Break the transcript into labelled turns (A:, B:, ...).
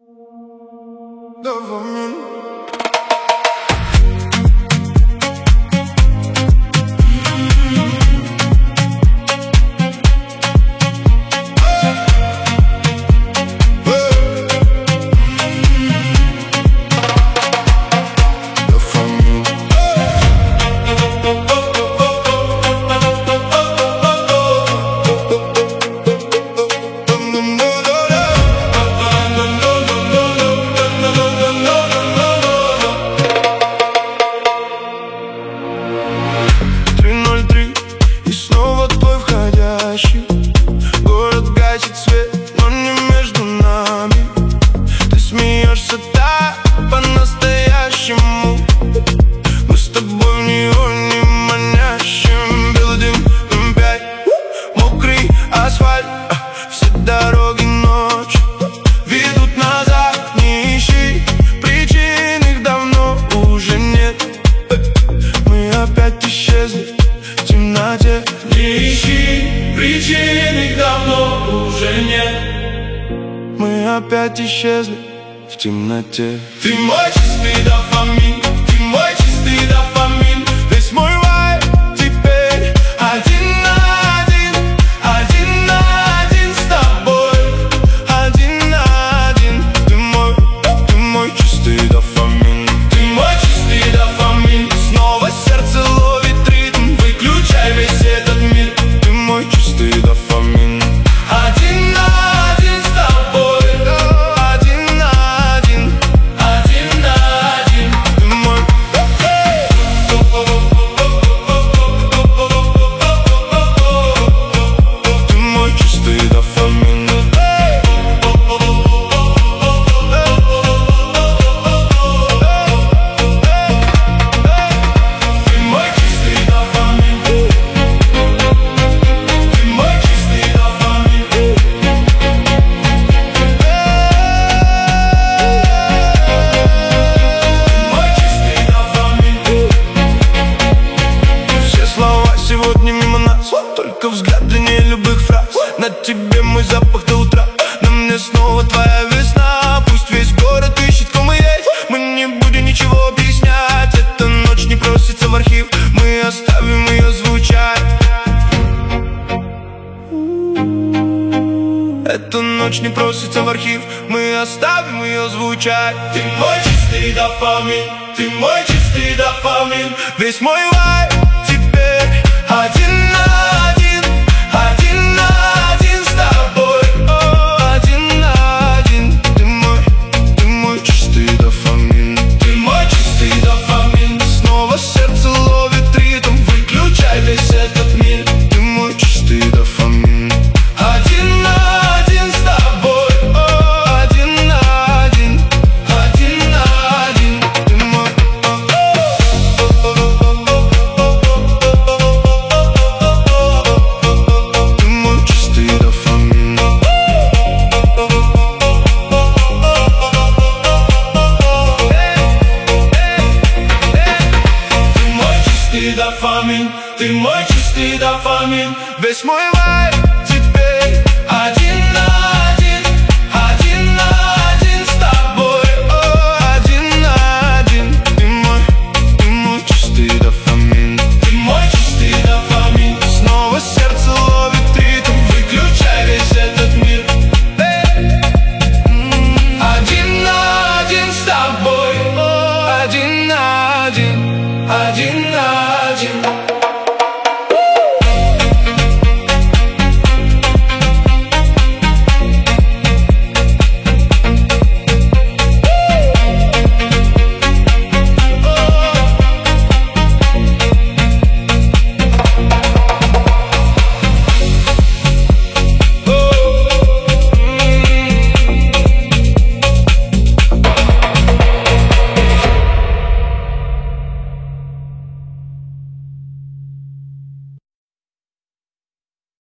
A: Дофамин. Город гасит свет, но не между нами. Ты смеешься так по-настоящему. Мы с тобой в неоне манящем. Белый дым, М5, мокрый асфальт. Все дороги ночью ведут назад. Не ищи причин, их давно уже нет. Мы опять исчезли в темноте. Не ищи причин, их давно уже нет. Мы опять исчезли в темноте. Ты мой чистый дофамин, ты мой чистый дофамин. Весь мой вайб теперь один на один, один на один с тобой, один на один. Ты мой чистый дофамин, ты мой чистый дофамин. Снова сердце ловит ритм, выключай весь этот мир. Ты мой чистый дофамин, один на один с тобой, один на один, один на один. Ты мой, ты мой чистый дофамин. Ты мой чистый дофамин. Ты мой чистый дофамин. Ты мой чистый дофамин. Все слова сегодня мимо нас, только взгляд длиннее любых фраз. На тебе мой запах до утра, на мне снова твоя весна. Пусть весь город ищет, кто мы есть, мы не будем ничего объяснять. Эта ночь не просится в архив, мы оставим ее звучать. Эта ночь не просится в архив, мы оставим ее звучать. Ты мой чистый дофамин, ты мой чистый дофамин. Весь мой вайб теперь один на один, один на один с тобой, один на один. Ты мой чистый дофамин, ты мой чистый дофамин. Снова сердце ловит ритм, выключай весь этот мир. Ты мой чистый дофамин, один на один с тобой, один на один, один на один. Ты мой, ты мой чистый дофамин. Ты мой чистый дофамин, ты мой чистый дофамин. Весь мой вайб